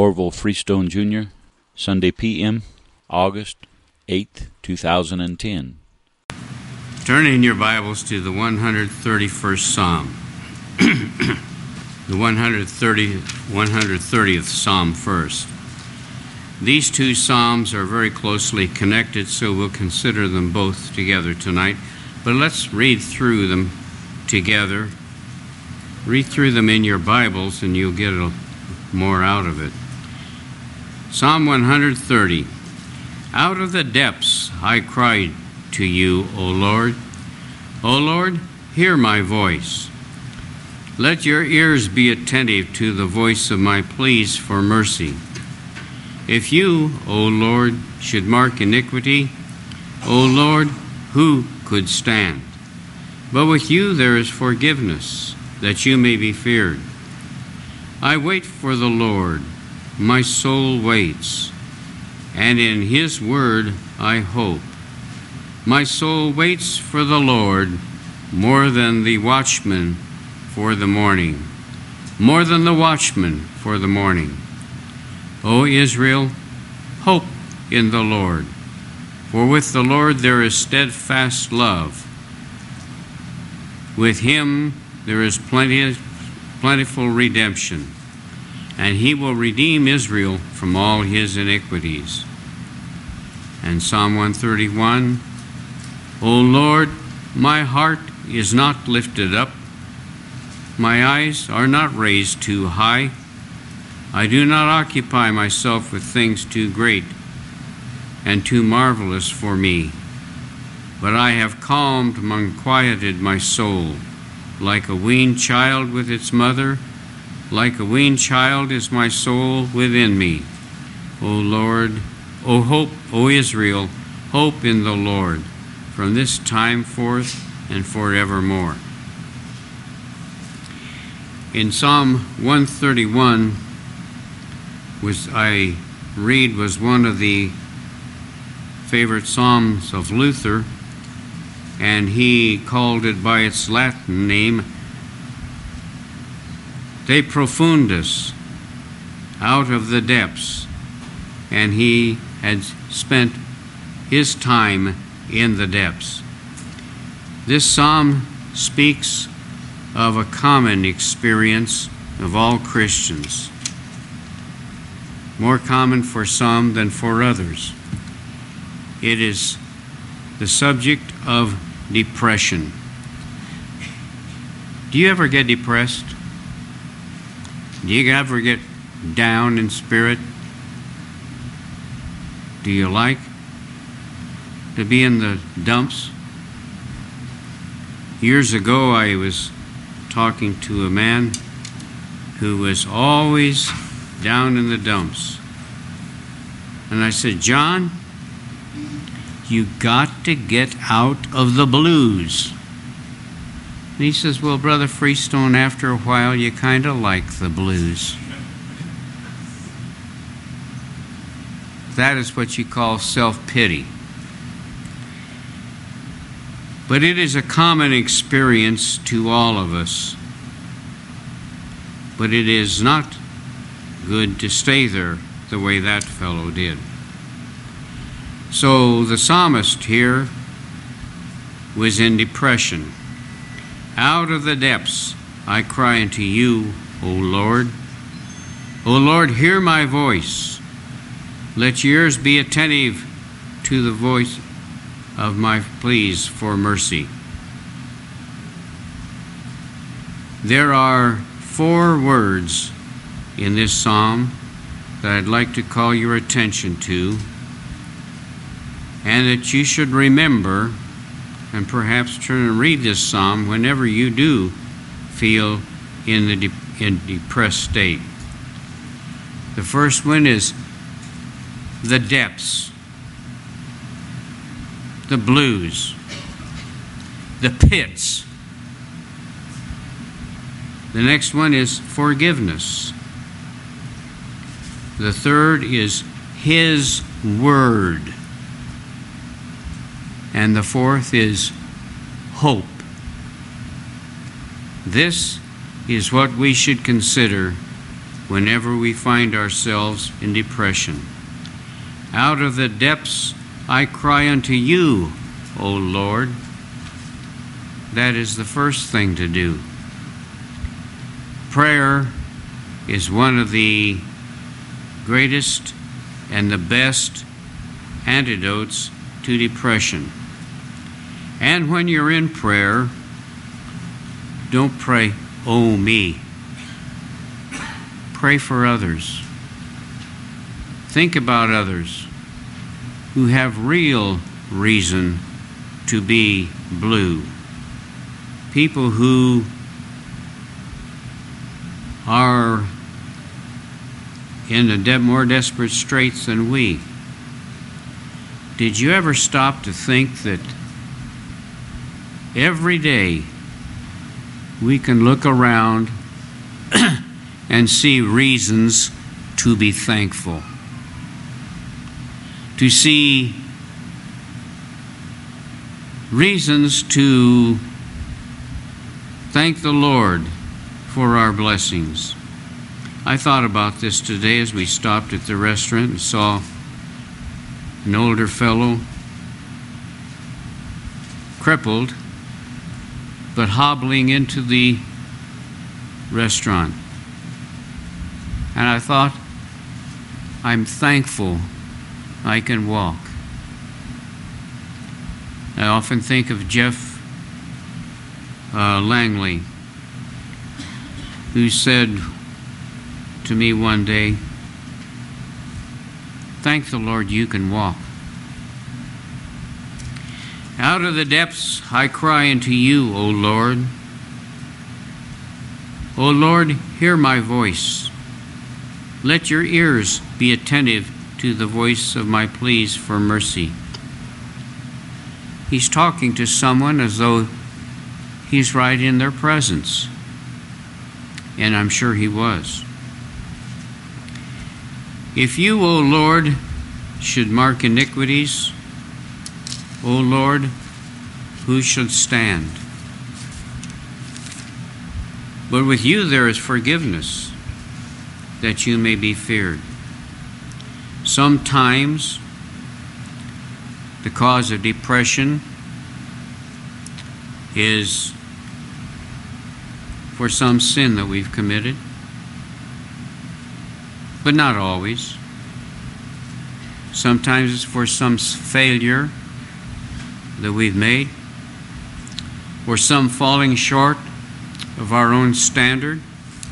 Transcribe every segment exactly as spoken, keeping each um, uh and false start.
Orville Freestone Junior, Sunday P M, August eighth, two thousand ten. Turn in your Bibles to the one hundred thirty-first Psalm. The one hundred thirtieth Psalm first. These two Psalms are very closely connected, so we'll consider them both together tonight. But let's read through them together. Read through them in your Bibles and you'll get a, more out of it. Psalm one hundred thirty. Out of the depths I cried to you, O Lord. O Lord, hear my voice. Let your ears be attentive to the voice of my pleas for mercy. If you, O Lord, should mark iniquity, O Lord, who could stand? But with you there is forgiveness, that you may be feared. I wait for the Lord, my soul waits, and in his word I hope. My soul waits for the Lord more than the watchman for the morning, more than the watchman for the morning. O Israel, hope in the Lord, for with the Lord there is steadfast love. With him there is plenty, plentiful redemption, and he will redeem Israel from all his iniquities. And Psalm one thirty-one, O Lord, my heart is not lifted up, my eyes are not raised too high. I do not occupy myself with things too great and too marvelous for me, but I have calmed and quieted my soul. Like a weaned child with its mother, like a weaned child is my soul within me. O Lord, O hope, O Israel, hope in the Lord, from this time forth and forevermore. In Psalm one thirty-one, which I read was one of the favorite psalms of Luther, and he called it by its Latin name, De Profundis, out of the depths, and he had spent his time in the depths. This psalm speaks of a common experience of all Christians, more common for some than for others. It is the subject of depression. Do you ever get depressed? Do you ever get down in spirit? Do you like to be in the dumps? Years ago, I was talking to a man who was always down in the dumps. And I said, John, you got to get out of the blues. And he says, well, Brother Freestone, after a while, you kind of like the blues. That is what you call self-pity. But it is a common experience to all of us. But it is not good to stay there the way that fellow did. So the psalmist here was in depression. Out of the depths I cry unto you, O Lord. O Lord, hear my voice. Let your ears be attentive to the voice of my pleas for mercy. There are four words in this psalm that I'd like to call your attention to, and that you should remember, and perhaps turn and read this psalm whenever you do feel in the de- in depressed state. The first one is the depths, the blues, the pits. The next one is forgiveness. The third is his word. And the fourth is hope. This is what we should consider whenever we find ourselves in depression. Out of the depths I cry unto you, O Lord. That is the first thing to do. Prayer is one of the greatest and the best antidotes to depression. And when you're in prayer, don't pray, oh me. Pray for others. Think about others who have real reason to be blue. People who are in a de- more desperate straits than we. Did you ever stop to think that every day we can look around and see reasons to be thankful? To see reasons to thank the Lord for our blessings. I thought about this today as we stopped at the restaurant and saw an older fellow, crippled, but hobbling into the restaurant. And I thought, I'm thankful I can walk. I often think of Jeff uh, Langley, who said to me one day, thank the Lord you can walk. Out of the depths I cry unto you, O Lord. O Lord, hear my voice. Let your ears be attentive to the voice of my pleas for mercy. He's talking to someone as though he's right in their presence. And I'm sure he was. If you, O Lord, should mark iniquities, O Lord, who should stand? But with you there is forgiveness, that you may be feared. Sometimes the cause of depression is for some sin that we've committed, but not always. Sometimes it's for some failure that we've made, or some falling short of our own standard.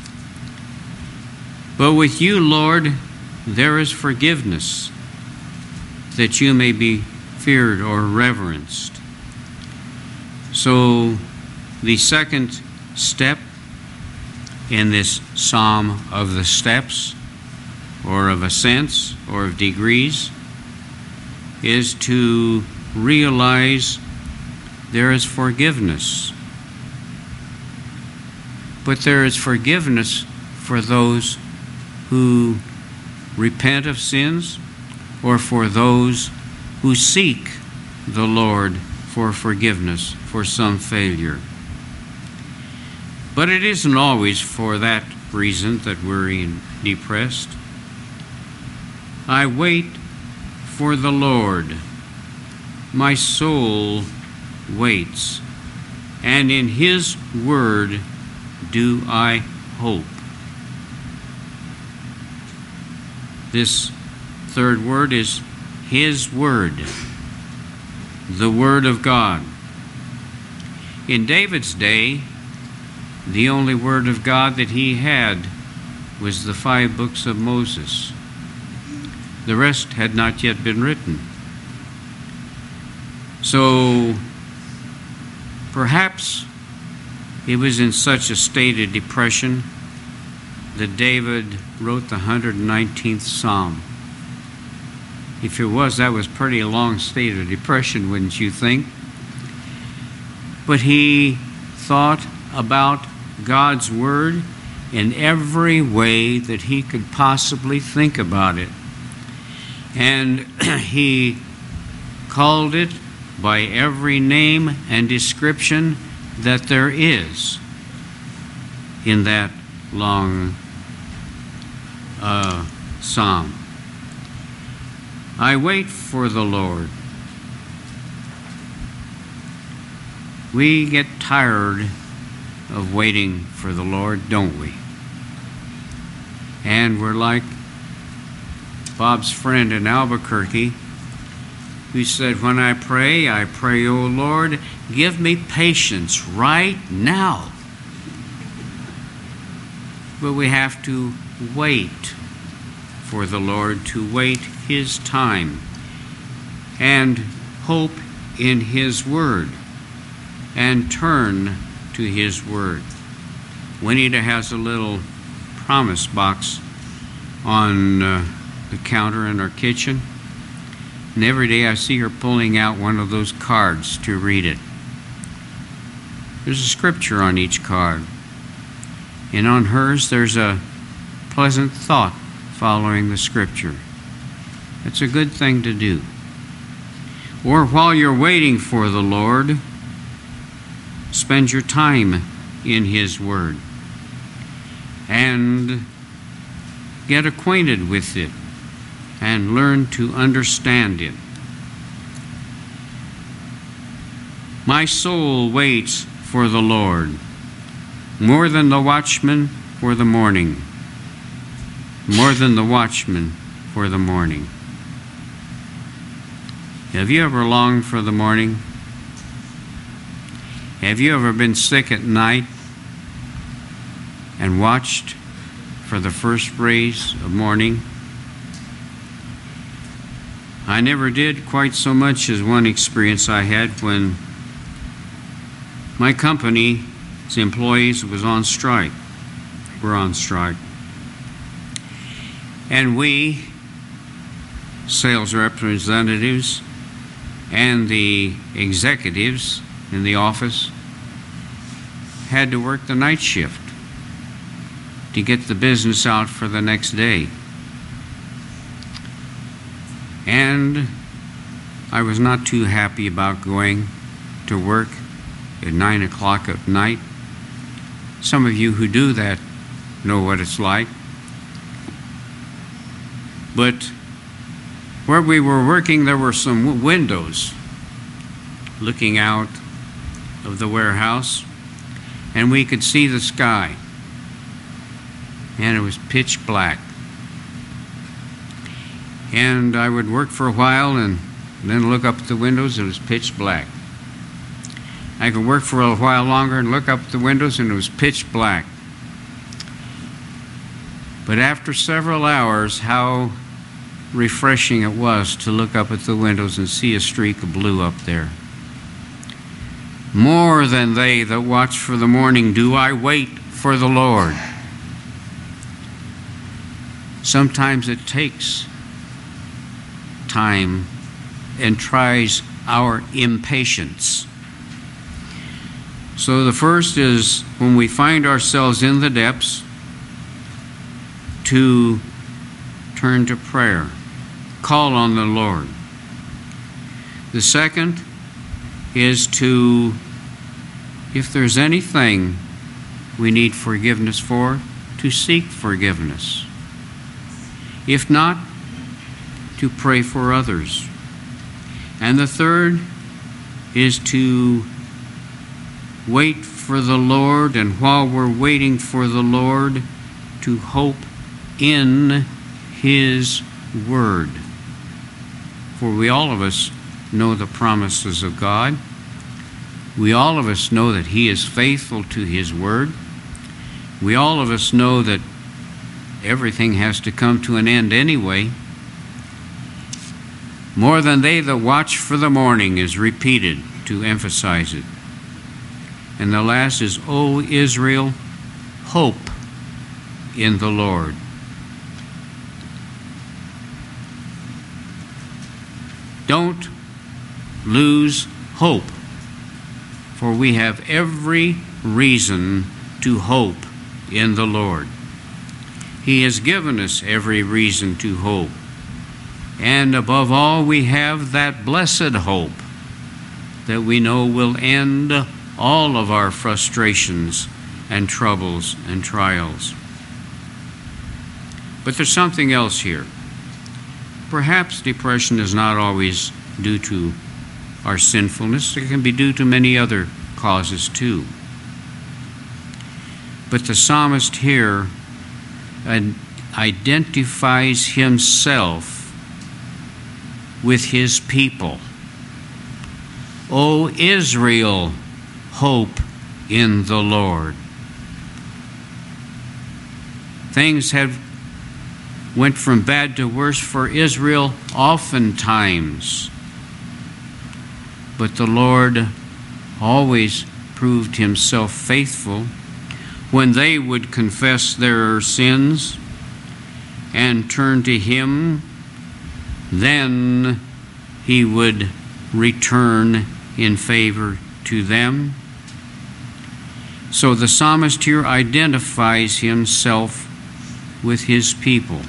But with you, Lord, there is forgiveness, that you may be feared or reverenced. So the second step in this Psalm of the Steps, or of ascents, or of degrees, is to realize there is forgiveness. But there is forgiveness for those who repent of sins, or for those who seek the Lord for forgiveness for some failure. But it isn't always for that reason that we're depressed. I wait for the Lord. My soul waits, and in His word do I hope. This third word is His word, the word of God. In David's day, the only word of God that he had was the five books of Moses. The rest had not yet been written. So perhaps it was in such a state of depression that David wrote the one hundred nineteenth Psalm. If it was, that was pretty long state of depression, wouldn't you think? But he thought about God's Word in every way that he could possibly think about it. And he called it by every name and description that there is in that long uh, psalm. I wait for the Lord. We get tired of waiting for the Lord, don't we? And we're like Bob's friend in Albuquerque, who said, when I pray, I pray, O Lord, give me patience right now. But we have to wait for the Lord, to wait His time, and hope in His Word, and turn to His Word. Juanita has a little promise box on uh, the counter in our kitchen, and every day I see her pulling out one of those cards to read it. There's a scripture on each card, and on hers there's a pleasant thought following the scripture. It's a good thing to do. Or while you're waiting for the Lord, spend your time in His Word and get acquainted with it and learn to understand it. My soul waits for the Lord, more than the watchman for the morning. More than the watchman for the morning. Have you ever longed for the morning? Have you ever been sick at night and watched for the first rays of morning? I never did quite so much as one experience I had when my company's employees was on strike. Were on strike. And we, sales representatives and the executives in the office, had to work the night shift to get the business out for the next day. And I was not too happy about going to work at nine o'clock at night. Some of you who do that know what it's like. But where we were working, there were some w- windows looking out of the warehouse, and we could see the sky, and it was pitch black. And I would work for a while and then look up at the windows, and it was pitch black. I could work for a while longer and look up at the windows, and it was pitch black. But after several hours, how refreshing it was to look up at the windows and see a streak of blue up there. More than they that watch for the morning do I wait for the Lord. Sometimes it takes time and tries our impatience. So the first is when we find ourselves in the depths, to turn to prayer, call on the Lord. The second is to, if there's anything we need forgiveness for, to seek forgiveness. If not, to pray for others. And the third is to wait for the Lord, and while we're waiting for the Lord, to hope in His Word. For we all of us know the promises of God. We all of us know that He is faithful to His Word. We all of us know that everything has to come to an end anyway. More than they that watch for the morning is repeated to emphasize it. And the last is, O Israel, hope in the Lord. Don't lose hope, for we have every reason to hope in the Lord. He has given us every reason to hope. And above all, we have that blessed hope that we know will end all of our frustrations and troubles and trials. But there's something else here. Perhaps depression is not always due to our sinfulness. It can be due to many other causes too. But the psalmist here identifies himself with his people. O Israel, hope in the Lord. Things have went from bad to worse for Israel oftentimes. But the Lord always proved himself faithful when they would confess their sins and turn to him. Then he would return in favor to them. So the psalmist here identifies himself with his people.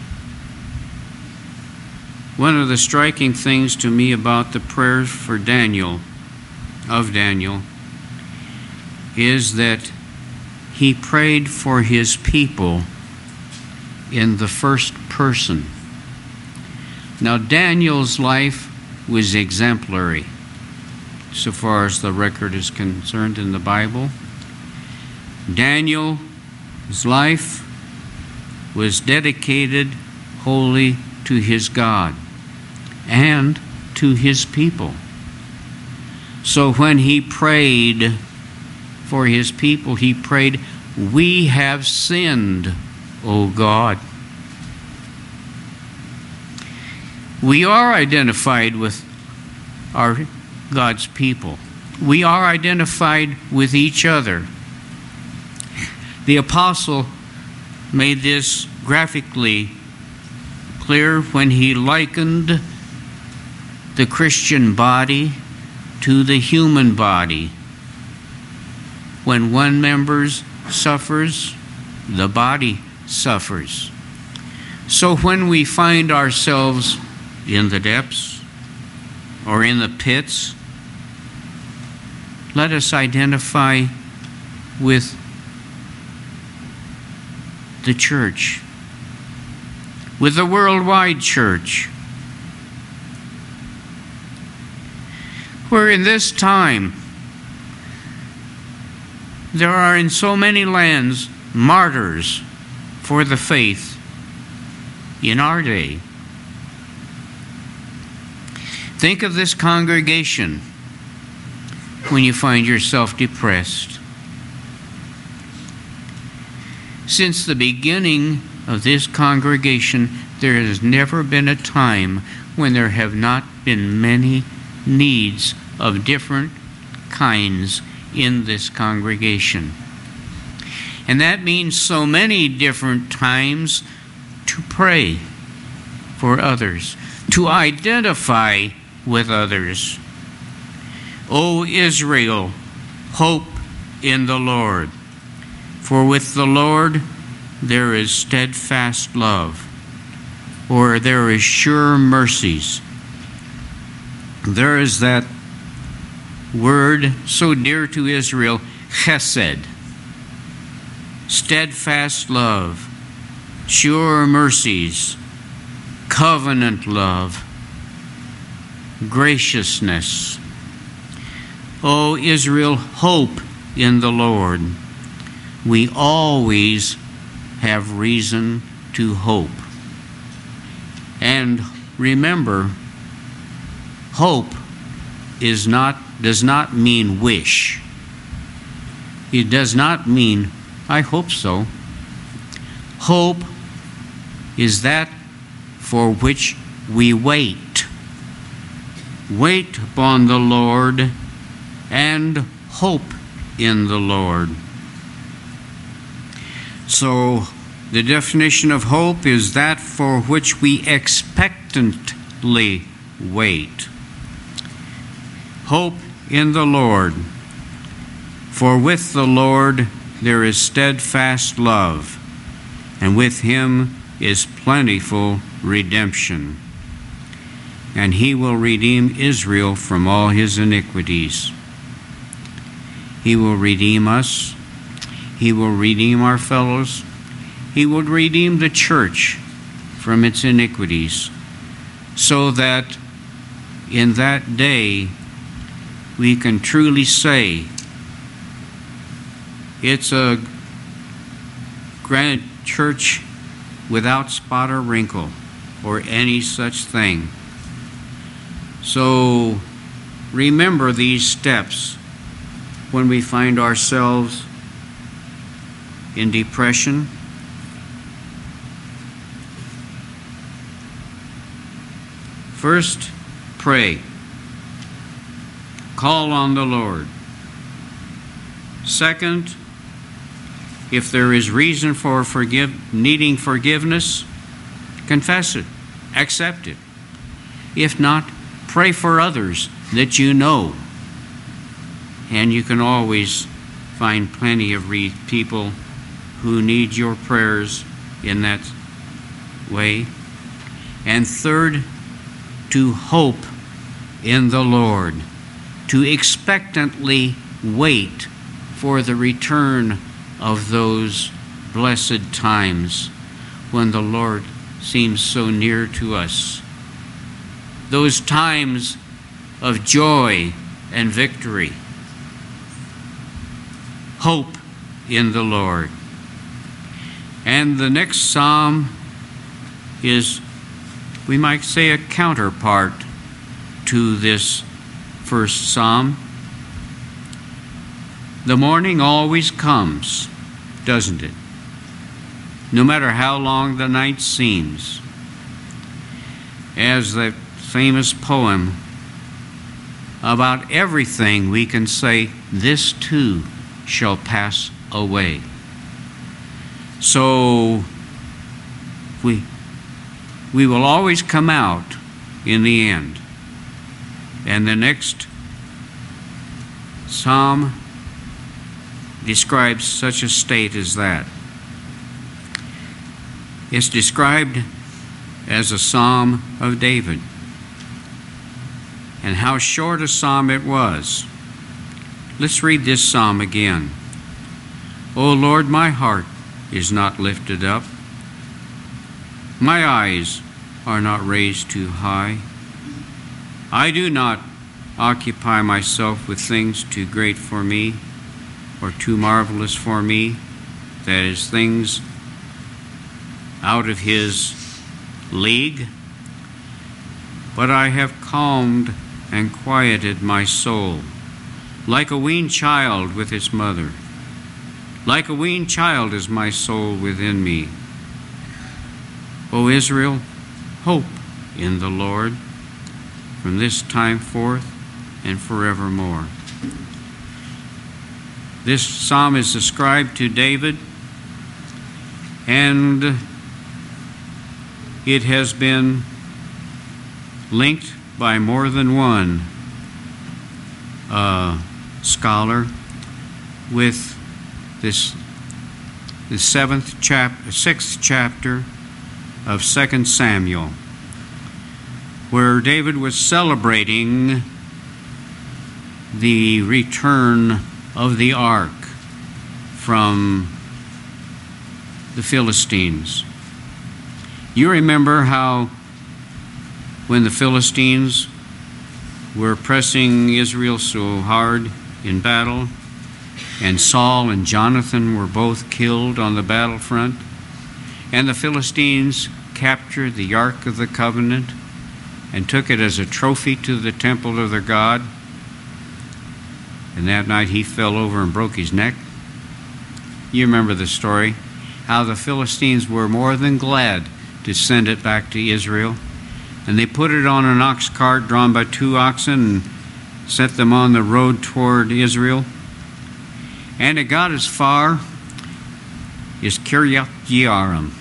One of the striking things to me about the prayers for Daniel, of Daniel, is that he prayed for his people in the first person. Now, Daniel's life was exemplary, so far as the record is concerned in the Bible. Daniel's life was dedicated wholly to his God and to his people. So when he prayed for his people, he prayed, "We have sinned, O God." We are identified with our God's people. We are identified with each other. The apostle made this graphically clear when he likened the Christian body to the human body. When one member suffers, the body suffers. So when we find ourselves in the depths or in the pits, let us identify with the church, with the worldwide church, where in this time there are in so many lands martyrs for the faith in our day. Think of this congregation when you find yourself depressed. Since the beginning of this congregation, there has never been a time when there have not been many needs of different kinds in this congregation. And that means so many different times to pray for others, to identify with others. O Israel, hope in the Lord. For with the Lord there is steadfast love, or there is sure mercies. There is that word so dear to Israel, chesed, steadfast love, sure mercies, covenant love, graciousness. O Israel, hope in the Lord. We always have reason to hope. And remember, hope is not does not mean wish. It does not mean, I hope so. Hope is that for which we wait. Wait upon the Lord and hope in the Lord. So, the definition of hope is that for which we expectantly wait. Hope in the Lord. For with the Lord there is steadfast love, and with him is plentiful redemption. And he will redeem Israel from all his iniquities. He will redeem us. He will redeem our fellows. He will redeem the church from its iniquities, so that in that day we can truly say it's a grand church without spot or wrinkle or any such thing. So remember these steps when we find ourselves in depression. First, pray. Call on the Lord. Second, if there is reason for forgive, needing forgiveness, confess it, accept it. If not, pray for others that you know. And you can always find plenty of re- people who need your prayers in that way. And third, to hope in the Lord, to expectantly wait for the return of those blessed times when the Lord seems so near to us. Those times of joy and victory. Hope in the Lord. And the next psalm is, we might say, a counterpart to this first psalm. The morning always comes, doesn't it? No matter how long the night seems. As the famous poem about everything, we can say, this too shall pass away. So we we will always come out in the end. And the next psalm describes such a state as that. It's described as a psalm of David. And how short a psalm it was. Let's read this psalm again. O Lord, my heart is not lifted up. My eyes are not raised too high. I do not occupy myself with things too great for me or too marvelous for me, that is, things out of his league. But I have calmed and quieted my soul, like a weaned child with its mother. Like a weaned child is my soul within me. O Israel, hope in the Lord from this time forth and forevermore. This psalm is ascribed to David, and it has been linked by more than one uh, scholar with this the seventh chapter, sixth chapter of Second Samuel, where David was celebrating the return of the ark from the Philistines. You remember how when the Philistines were pressing Israel so hard in battle, and Saul and Jonathan were both killed on the battlefront, and the Philistines captured the Ark of the Covenant and took it as a trophy to the temple of their God. And that night he fell over and broke his neck. You remember the story, how the Philistines were more than glad to send it back to Israel. And they put it on an ox cart drawn by two oxen and set them on the road toward Israel. And it got as far as Kiriath Jearim.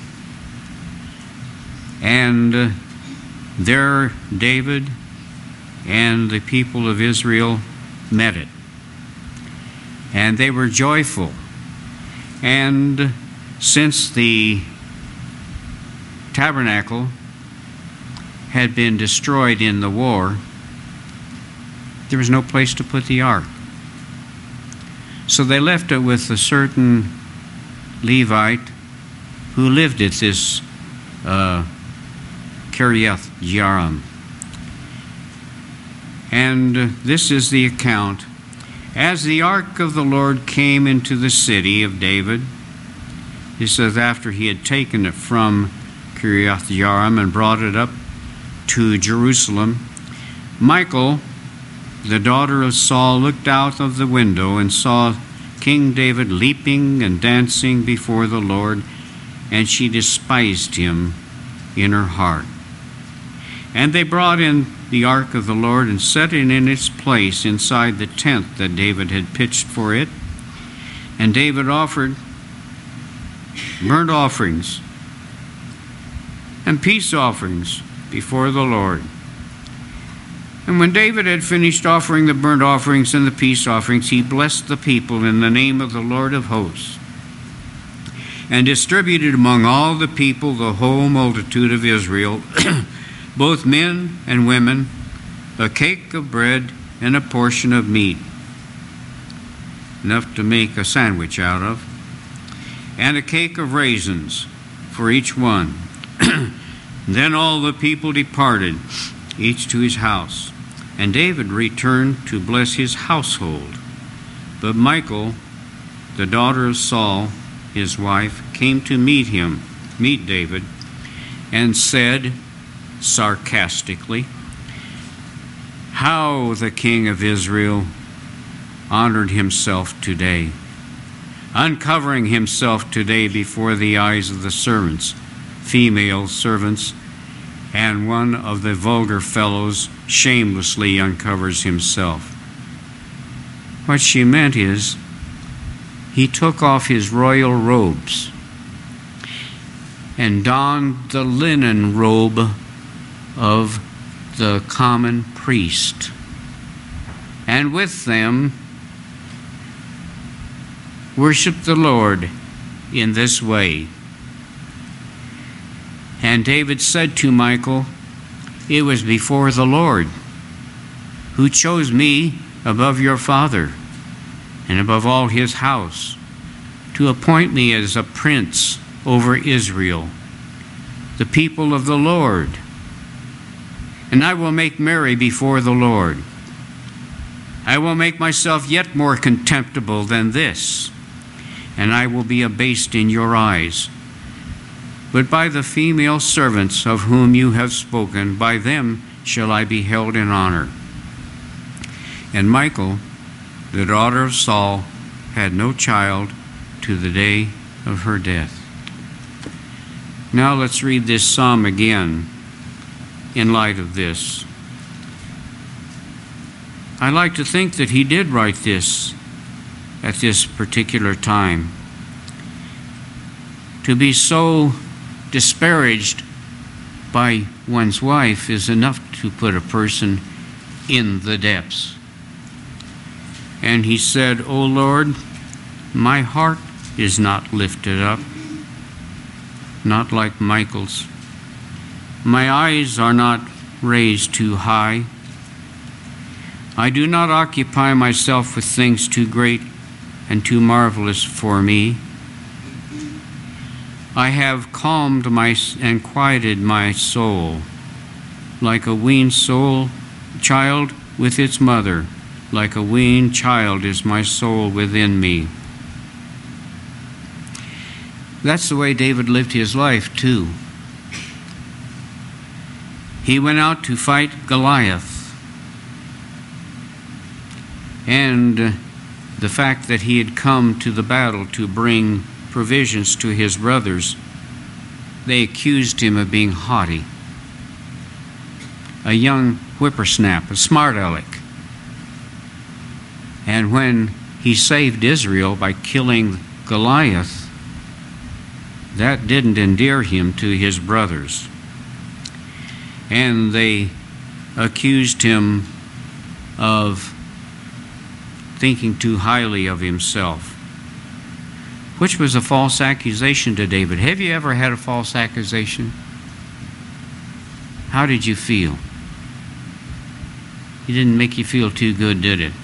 And uh, there David and the people of Israel met it. And they were joyful. And since the tabernacle had been destroyed in the war, there was no place to put the ark. So they left it with a certain Levite who lived at this uh, Kiriath Jearim. And this is the account. As the ark of the Lord came into the city of David, he says, after he had taken it from Kiriath Jearim and brought it up to Jerusalem, Michal, the daughter of Saul, looked out of the window and saw King David leaping and dancing before the Lord, and she despised him in her heart. And they brought in the ark of the Lord and set it in its place inside the tent that David had pitched for it. And David offered burnt offerings and peace offerings before the Lord. And when David had finished offering the burnt offerings and the peace offerings, he blessed the people in the name of the Lord of hosts, and distributed among all the people, the whole multitude of Israel, both men and women, a cake of bread and a portion of meat, enough to make a sandwich out of, and a cake of raisins for each one. Then all the people departed, each to his house. And David returned to bless his household. But Michal, the daughter of Saul, his wife, came to meet him, meet David, and said sarcastically, "How the king of Israel honored himself today, uncovering himself today before the eyes of the servants, female servants, and one of the vulgar fellows shamelessly uncovers himself." What she meant is, he took off his royal robes and donned the linen robe of the common priest, and with them worshiped the Lord in this way. And David said to Michal, "It was before the Lord, who chose me above your father and above all his house, to appoint me as a prince over Israel, the people of the Lord. And I will make merry before the Lord. I will make myself yet more contemptible than this, and I will be abased in your eyes. But by the female servants of whom you have spoken, by them shall I be held in honor." And Michal, the daughter of Saul, had no child to the day of her death. Now let's read this psalm again in light of this. I like to think that he did write this at this particular time. To be so disparaged by one's wife is enough to put a person in the depths. And he said, "O Lord, my heart is not lifted up, not like Michal's. My eyes are not raised too high. I do not occupy myself with things too great and too marvelous for me. I have calmed my and quieted my soul, like a weaned soul child with its mother. Like a weaned child is my soul within me." That's the way David lived his life too. He went out to fight Goliath, and the fact that he had come to the battle to bring provisions to his brothers, they accused him of being haughty, a young whippersnap, a smart aleck. And when he saved Israel by killing Goliath, that didn't endear him to his brothers. And they accused him of thinking too highly of himself, which was a false accusation to David. Have you ever had a false accusation? How did you feel? It didn't make you feel too good, did it?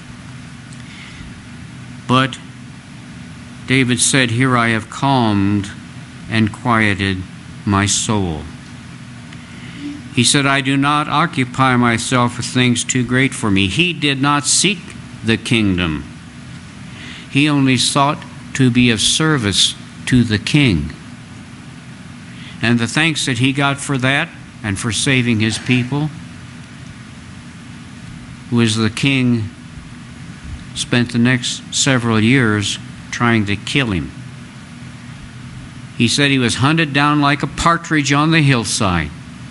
But David said, "Here I have calmed and quieted my soul." He said, I do not occupy myself with things too great for me. He did not seek the kingdom. He only sought to be of service to the king. And the thanks that he got for that and for saving his people was the king spent the next several years trying to kill him. He said he was hunted down like a partridge on the hillside.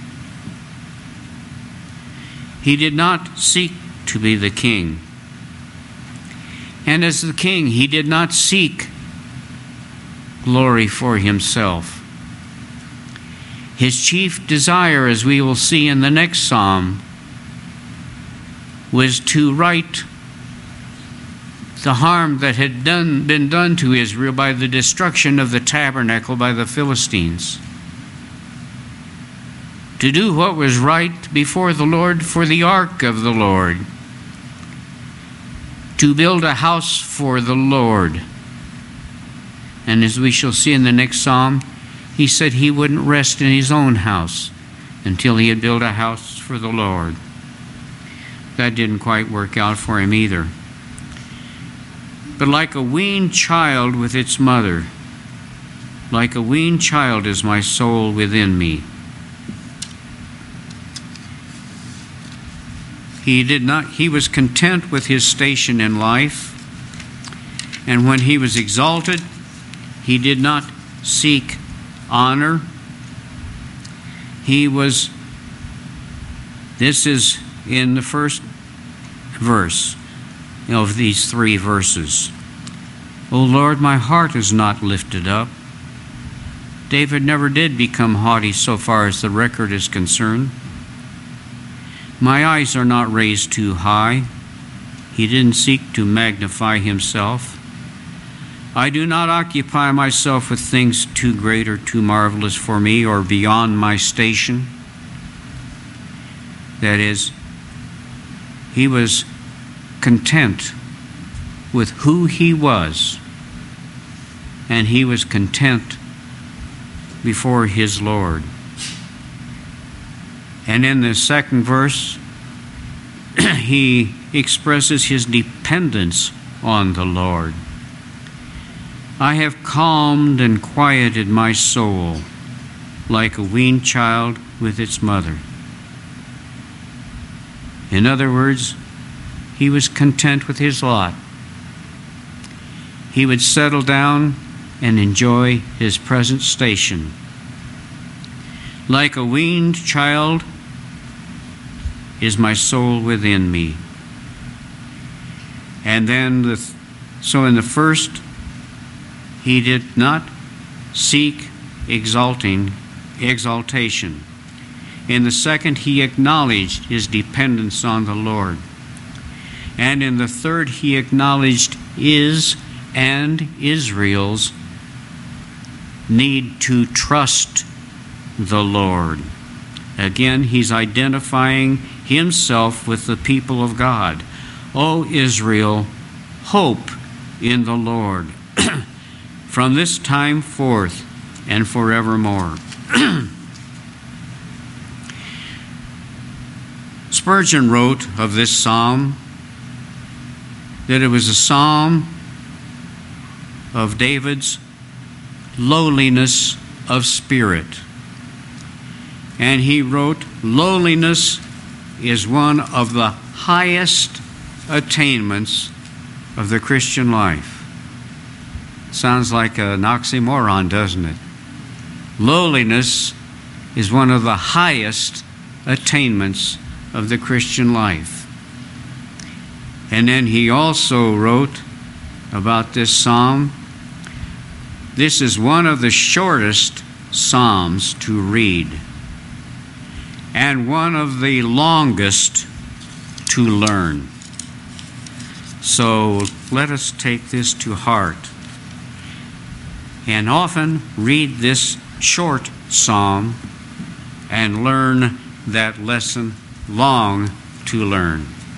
He did not seek to be the king. And as the king, he did not seek glory for himself. His chief desire, as we will see in the next psalm, was to right the harm that had done, been done to Israel by the destruction of the tabernacle by the Philistines. To do what was right before the Lord for the ark of the Lord. To build a house for the Lord. And as we shall see in the next psalm, he said he wouldn't rest in his own house until he had built a house for the Lord. That didn't quite work out for him either. But like a weaned child with its mother, like a weaned child is my soul within me. He did not, he was content with his station in life, and when he was exalted, he did not seek honor. He was, this is in the first verse of these three verses. O Lord, my heart is not lifted up. David never did become haughty so far as the record is concerned. My eyes are not raised too high. He didn't seek to magnify himself. I do not occupy myself with things too great or too marvelous for me or beyond my station. That is, he was content with who he was, and he was content before his Lord. And in the second verse, he expresses his dependence on the Lord. I have calmed and quieted my soul like a weaned child with its mother. In other words, he was content with his lot. He would settle down and enjoy his present station. Like a weaned child is my soul within me. And then, the, so in the first, he did not seek exalting, exaltation. In the second, he acknowledged his dependence on the Lord. And in the third, he acknowledged his and Israel's need to trust the Lord. Again, he's identifying himself with the people of God. O Israel, hope in the Lord from this time forth and forevermore. Spurgeon wrote of this psalm that it was a psalm of David's lowliness of spirit. And he wrote, lowliness is one of the highest attainments of the Christian life. Sounds like an oxymoron, doesn't it? Lowliness is one of the highest attainments of the Christian life. And then he also wrote about this psalm, this is one of the shortest psalms to read, and one of the longest to learn. So let us take this to heart and often read this short psalm and learn that lesson long to learn.